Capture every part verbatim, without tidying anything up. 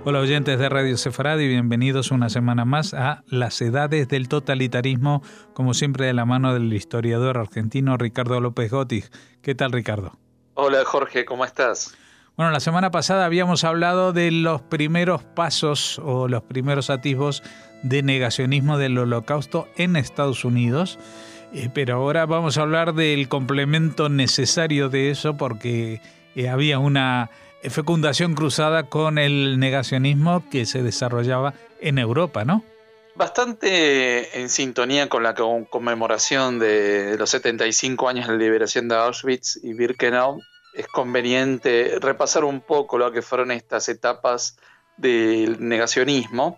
Hola oyentes de Radio Sefarad y bienvenidos una semana más a Las Edades del Totalitarismo, como siempre de la mano del historiador argentino Ricardo López Gottig. ¿Qué tal, Ricardo? Hola Jorge, ¿cómo estás? Bueno, la semana pasada habíamos hablado de los primeros pasos o los primeros atisbos de negacionismo del Holocausto en Estados Unidos, eh, pero ahora vamos a hablar del complemento necesario de eso porque eh, había una fecundación cruzada con el negacionismo que se desarrollaba en Europa, ¿no? Bastante en sintonía con la conmemoración de los setenta y cinco años de la liberación de Auschwitz y Birkenau, es conveniente repasar un poco lo que fueron estas etapas del negacionismo.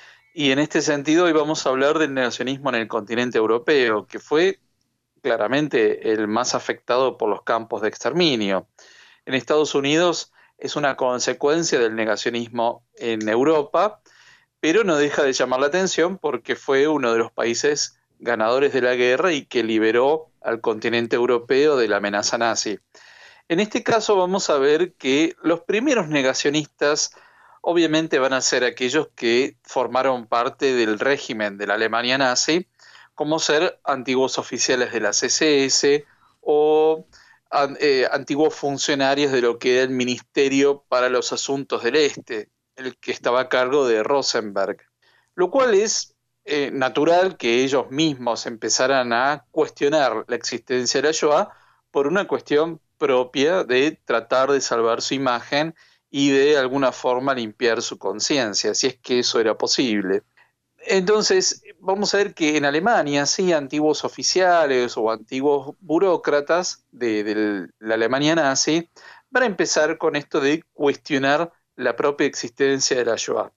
Y en este sentido hoy vamos a hablar del negacionismo en el continente europeo, que fue claramente el más afectado por los campos de exterminio. En Estados Unidos es una consecuencia del negacionismo en Europa, pero no deja de llamar la atención porque fue uno de los países ganadores de la guerra y que liberó al continente europeo de la amenaza nazi. En este caso vamos a ver que los primeros negacionistas obviamente van a ser aquellos que formaron parte del régimen de la Alemania nazi, como ser antiguos oficiales de la C S S o eh, antiguos funcionarios de lo que era el Ministerio para los Asuntos del Este, el que estaba a cargo de Rosenberg, lo cual es eh, natural que ellos mismos empezaran a cuestionar la existencia de la Shoah por una cuestión propia de tratar de salvar su imagen y de alguna forma limpiar su conciencia, si es que eso era posible. Entonces, vamos a ver que en Alemania, sí, antiguos oficiales o antiguos burócratas de, de la Alemania nazi van a empezar con esto de cuestionar la propia existencia de la Shoah.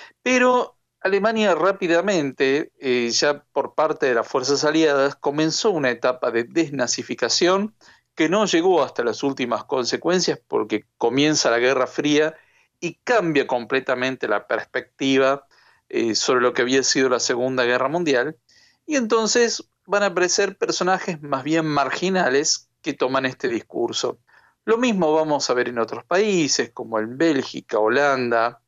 Pero Alemania rápidamente, eh, ya por parte de las fuerzas aliadas, comenzó una etapa de desnazificación que no llegó hasta las últimas consecuencias porque comienza la Guerra Fría y cambia completamente la perspectiva eh, sobre lo que había sido la Segunda Guerra Mundial, y entonces van a aparecer personajes más bien marginales que toman este discurso. Lo mismo vamos a ver en otros países, como en Bélgica, Holanda,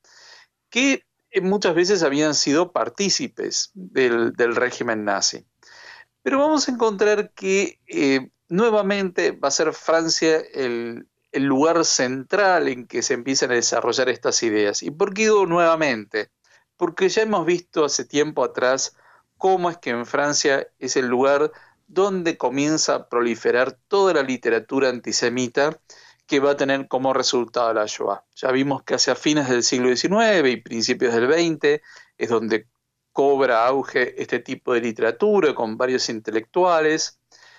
que muchas veces habían sido partícipes del, del régimen nazi. Pero vamos a encontrar que eh, nuevamente va a ser Francia el, el lugar central en que se empiezan a desarrollar estas ideas. ¿Y por qué digo nuevamente? Porque ya hemos visto hace tiempo atrás cómo es que en Francia es el lugar donde comienza a proliferar toda la literatura antisemita que va a tener como resultado la Shoah. Ya vimos que hacia fines del siglo diecinueve y principios del veinte es donde cobra auge este tipo de literatura con varios intelectuales.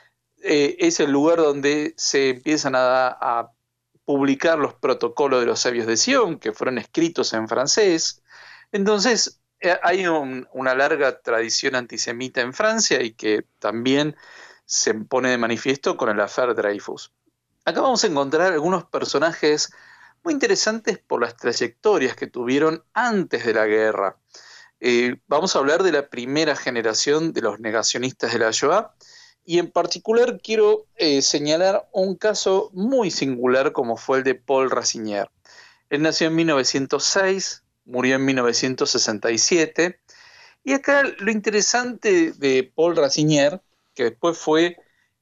Eh, es el lugar donde se empiezan a, a publicar los protocolos de los sabios de Sion, que fueron escritos en francés. Entonces, eh, hay un, una larga tradición antisemita en Francia y que también se pone de manifiesto con el affaire Dreyfus. Acá vamos a encontrar algunos personajes muy interesantes por las trayectorias que tuvieron antes de la guerra. Eh, vamos a hablar de la primera generación de los negacionistas de la Shoah y en particular quiero eh, señalar un caso muy singular como fue el de Paul Racinier. Él nació en mil novecientos seis, murió en mil novecientos sesenta y siete, y acá lo interesante de Paul Racinier, que después fue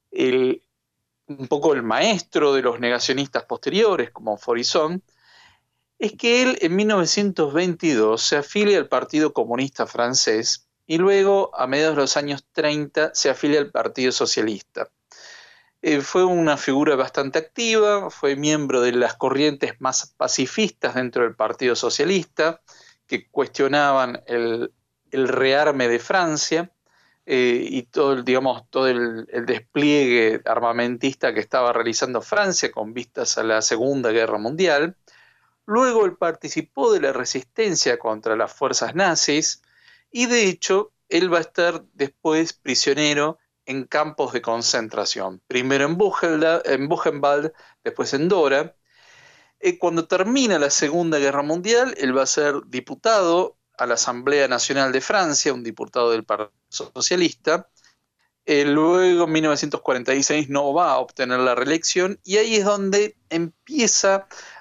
el, un poco el maestro de los negacionistas posteriores como Faurisson, es que él en mil novecientos veintidós se afilia al Partido Comunista Francés y luego, a mediados de los años treinta, se afilia al Partido Socialista. Eh, fue una figura bastante activa, fue miembro de las corrientes más pacifistas dentro del Partido Socialista, que cuestionaban el, el rearme de Francia eh, y todo, el, digamos, todo el, el despliegue armamentista que estaba realizando Francia con vistas a la Segunda Guerra Mundial. Luego él participó de la resistencia contra las fuerzas nazis y de hecho él va a estar después prisionero en campos de concentración, primero en Buchenwald, en Buchenwald después en Dora. Eh, cuando termina la Segunda Guerra Mundial, él va a ser diputado a la Asamblea Nacional de Francia, un diputado del Partido Socialista. Eh, luego, en mil novecientos cuarenta y seis, no va a obtener la reelección y ahí es donde empieza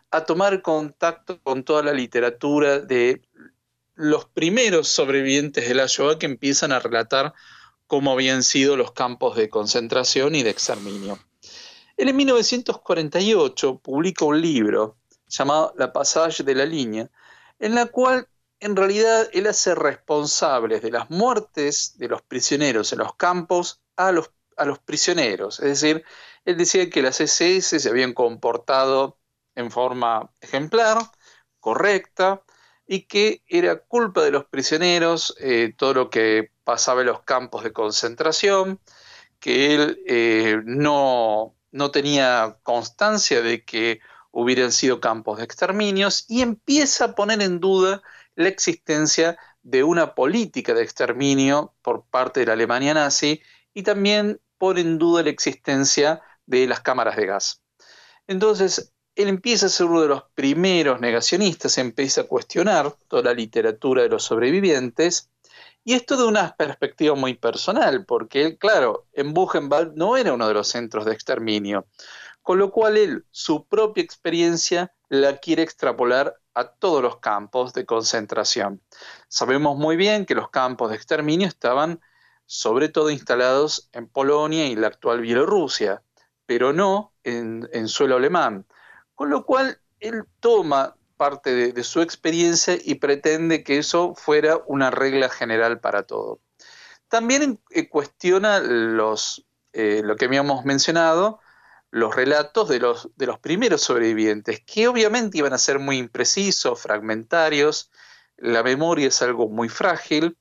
a tomar contacto con toda la literatura de los primeros sobrevivientes de la Shoah que empiezan a relatar cómo habían sido los campos de concentración y de exterminio. Él en mil novecientos cuarenta y ocho publica un libro llamado La Passage de la Línea, en la cual en realidad él hace responsables de las muertes de los prisioneros en los campos a los, a los prisioneros. Es decir, él decía que las ese ese se habían comportado en forma ejemplar, correcta, y que era culpa de los prisioneros eh, todo lo que pasaba en los campos de concentración, que él eh, no, no tenía constancia de que hubieran sido campos de exterminios, y empieza a poner en duda la existencia de una política de exterminio por parte de la Alemania nazi, y también pone en duda la existencia de las cámaras de gas. Entonces, él empieza a ser uno de los primeros negacionistas, empieza a cuestionar toda la literatura de los sobrevivientes, y esto de una perspectiva muy personal, porque él, claro, en Buchenwald no era uno de los centros de exterminio, con lo cual él, su propia experiencia, la quiere extrapolar a todos los campos de concentración. Sabemos muy bien que los campos de exterminio estaban sobre todo instalados en Polonia y la actual Bielorrusia, pero no en, en suelo alemán. Con lo cual, él toma parte de, de su experiencia y pretende que eso fuera una regla general para todo. También eh, cuestiona los, eh, lo que habíamos mencionado, los relatos de los, de los primeros sobrevivientes, que obviamente iban a ser muy imprecisos, fragmentarios, la memoria es algo muy frágil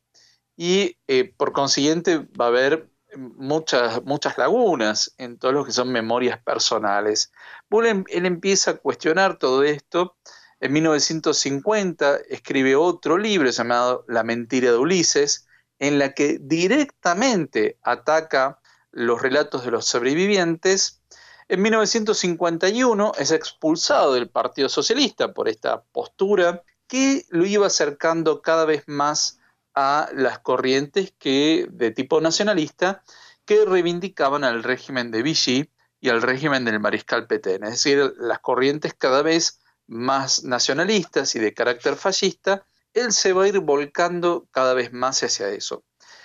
y eh, por consiguiente va a haber muchas, muchas lagunas en todo lo que son memorias personales. Él, él empieza a cuestionar todo esto. En mil novecientos cincuenta escribe otro libro llamado La mentira de Ulises, en la que directamente ataca los relatos de los sobrevivientes. En mil novecientos cincuenta y uno es expulsado del Partido Socialista por esta postura que lo iba acercando cada vez más a las corrientes que, de tipo nacionalista, que reivindicaban al régimen de Vichy y al régimen del mariscal Pétain. Es decir, las corrientes cada vez más nacionalistas y de carácter fascista, él se va a ir volcando cada vez más hacia eso.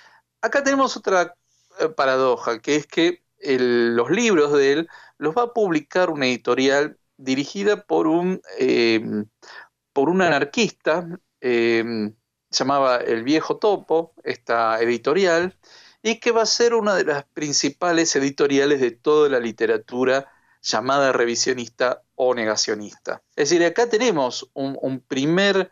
Acá tenemos otra eh, paradoja, que es que el, los libros de él los va a publicar una editorial dirigida por un, eh, por un anarquista, eh, llamaba El Viejo Topo, esta editorial, y que va a ser una de las principales editoriales de toda la literatura llamada revisionista o negacionista. Es decir, acá tenemos un, un primer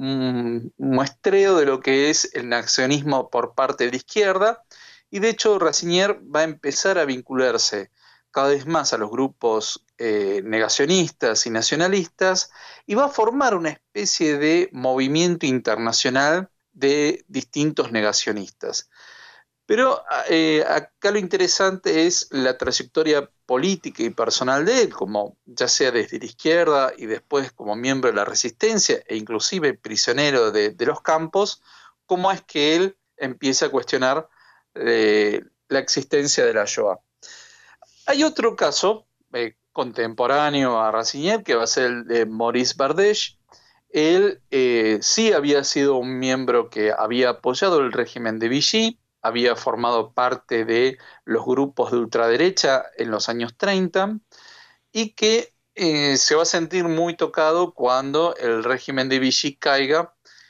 un muestreo de lo que es el negacionismo por parte de la izquierda, y de hecho Racinier va a empezar a vincularse cada vez más a los grupos eh, negacionistas y nacionalistas, y va a formar una especie de movimiento internacional de distintos negacionistas. Pero eh, acá lo interesante es la trayectoria política y personal de él, como ya sea desde la izquierda y después como miembro de la resistencia e inclusive prisionero de, de los campos, cómo es que él empieza a cuestionar eh, la existencia de la Shoah. Hay otro caso eh, contemporáneo a Racinier, que va a ser el de Maurice Bardèche. Él eh, sí había sido un miembro que había apoyado el régimen de Vichy, había formado parte de los grupos de ultraderecha en los años treinta, y que eh, se va a sentir muy tocado cuando el régimen de Vichy caiga,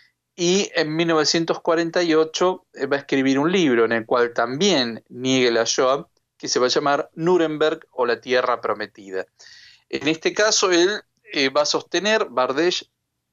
y en mil novecientos cuarenta y ocho eh, va a escribir un libro en el cual también niegue la Shoah, que se va a llamar Nuremberg o la Tierra Prometida. En este caso, él eh, va a sostener, Bardèche,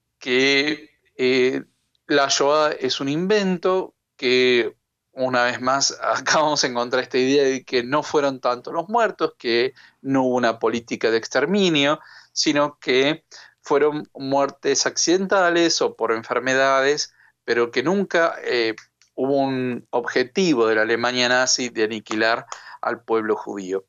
que eh, la Shoah es un invento, que una vez más acá vamos a encontrar esta idea de que no fueron tanto los muertos, que no hubo una política de exterminio, sino que fueron muertes accidentales o por enfermedades, pero que nunca eh, hubo un objetivo de la Alemania nazi de aniquilar al pueblo judío.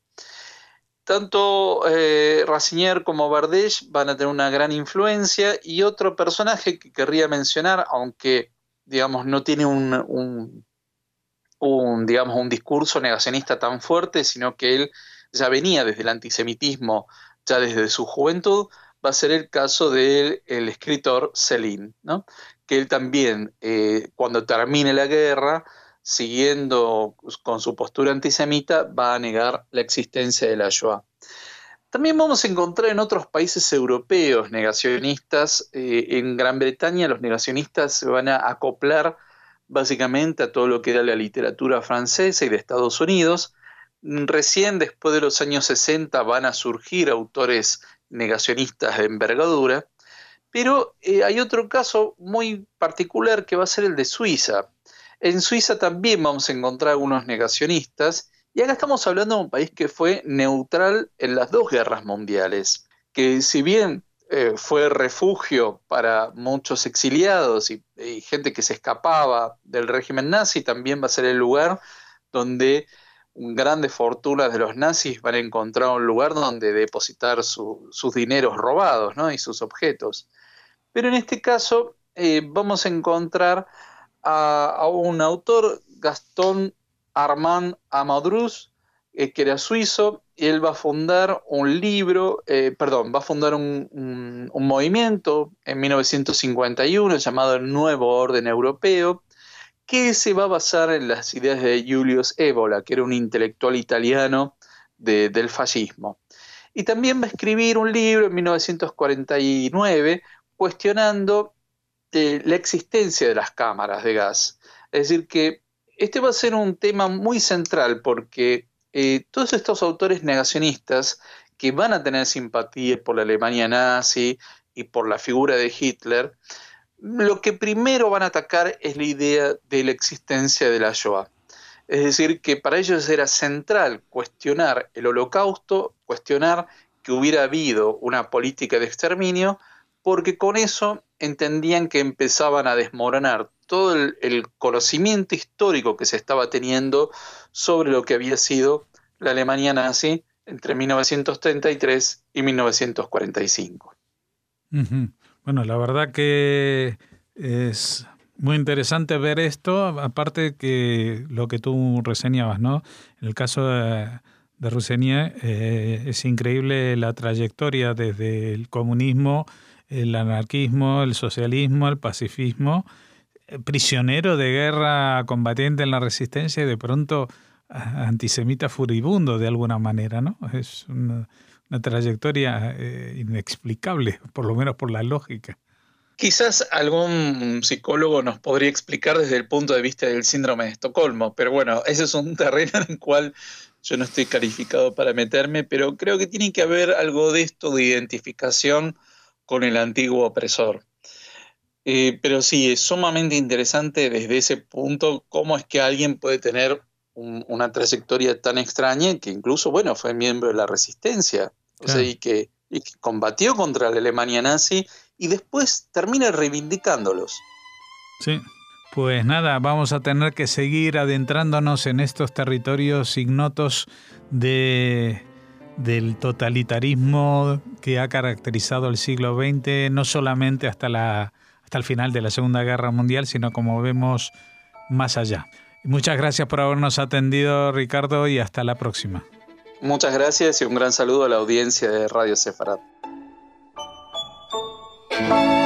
Tanto eh, Racinier como Bardèche van a tener una gran influencia, y otro personaje que querría mencionar, aunque digamos no tiene un, un, un, digamos, un discurso negacionista tan fuerte, sino que él ya venía desde el antisemitismo ya desde su juventud, va a ser el caso del el escritor Céline, ¿no? Que él también, eh, cuando termine la guerra, siguiendo con su postura antisemita, va a negar la existencia de la Shoah. También vamos a encontrar en otros países europeos negacionistas. Eh, en Gran Bretaña los negacionistas se van a acoplar básicamente a todo lo que era la literatura francesa y de Estados Unidos. Recién después de los años sesenta van a surgir autores negacionistas de envergadura, pero eh, hay otro caso muy particular que va a ser el de Suiza. En Suiza también vamos a encontrar algunos negacionistas, y acá estamos hablando de un país que fue neutral en las dos guerras mundiales, que si bien eh, fue refugio para muchos exiliados y, y gente que se escapaba del régimen nazi, también va a ser el lugar donde grandes fortunas de los nazis van a encontrar un lugar donde depositar su, sus dineros robados, ¿no? Y sus objetos. Pero en este caso eh, vamos a encontrar a, a un autor, Gaston Armand Amadrus, eh, que era suizo, y él va a fundar un libro, eh, perdón, va a fundar un, un, un movimiento en mil novecientos cincuenta y uno llamado el Nuevo Orden Europeo, que se va a basar en las ideas de Julius Evola, que era un intelectual italiano de, del fascismo. Y también va a escribir un libro en mil novecientos cuarenta y nueve cuestionando eh, la existencia de las cámaras de gas. Es decir, que este va a ser un tema muy central porque eh, todos estos autores negacionistas que van a tener simpatía por la Alemania nazi y por la figura de Hitler, lo que primero van a atacar es la idea de la existencia de la Shoah. Es decir, que para ellos era central cuestionar el Holocausto, cuestionar que hubiera habido una política de exterminio, porque con eso entendían que empezaban a desmoronar todo el, el conocimiento histórico que se estaba teniendo sobre lo que había sido la Alemania nazi entre mil novecientos treinta y tres y mil novecientos cuarenta y cinco. Uh-huh. Bueno, la verdad que es muy interesante ver esto, aparte que lo que tú reseñabas, ¿no? En el caso de, de Rusenia, eh, es increíble la trayectoria desde el comunismo, el anarquismo, el socialismo, el pacifismo, prisionero de guerra, combatiente en la resistencia y de pronto antisemita furibundo de alguna manera, ¿no? Es una, una trayectoria eh, inexplicable, por lo menos por la lógica. Quizás algún psicólogo nos podría explicar desde el punto de vista del síndrome de Estocolmo, pero bueno, ese es un terreno en el cual yo no estoy calificado para meterme, pero creo que tiene que haber algo de esto de identificación con el antiguo opresor. Eh, pero sí, es sumamente interesante desde ese punto cómo es que alguien puede tener un, una trayectoria tan extraña que incluso, bueno, fue miembro de la resistencia, o sea, y que, y que combatió contra la Alemania nazi y después termina reivindicándolos. Sí, pues nada, vamos a tener que seguir adentrándonos en estos territorios ignotos de... del totalitarismo que ha caracterizado el siglo veinte, no solamente hasta, la, hasta el final de la Segunda Guerra Mundial, sino como vemos más allá. Muchas gracias por habernos atendido, Ricardo, y hasta la próxima. Muchas gracias y un gran saludo a la audiencia de Radio Sefarad.